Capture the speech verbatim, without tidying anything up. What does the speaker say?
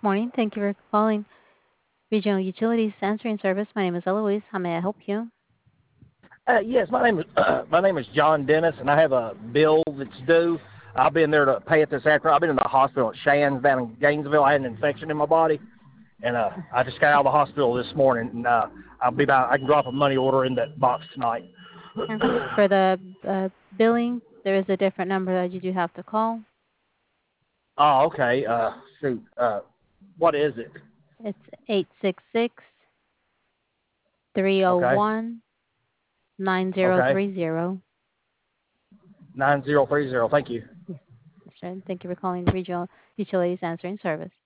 Morning. Thank you for calling Regional Utilities Answering Service. My name is Eloise. How may I help you? Uh, yes, my name is my name is John Dennis, and I have a bill that's due. I'll be in there to pay it this afternoon. I've been in the hospital at Shands down in Gainesville. I had an infection in my body, and uh, I just got out of the hospital this morning, and uh, I'll be about. I can drop a money order in that box tonight. Okay. For the uh, billing, there is a different number that you do have to call. Oh, okay. Uh, shoot. Uh, what is it? It's eight six six, three zero Okay. one, nine zero Okay. three zero. Nine zero three zero. Thank you. Yes, that's right. Thank you for calling Regional Utilities Answering Service.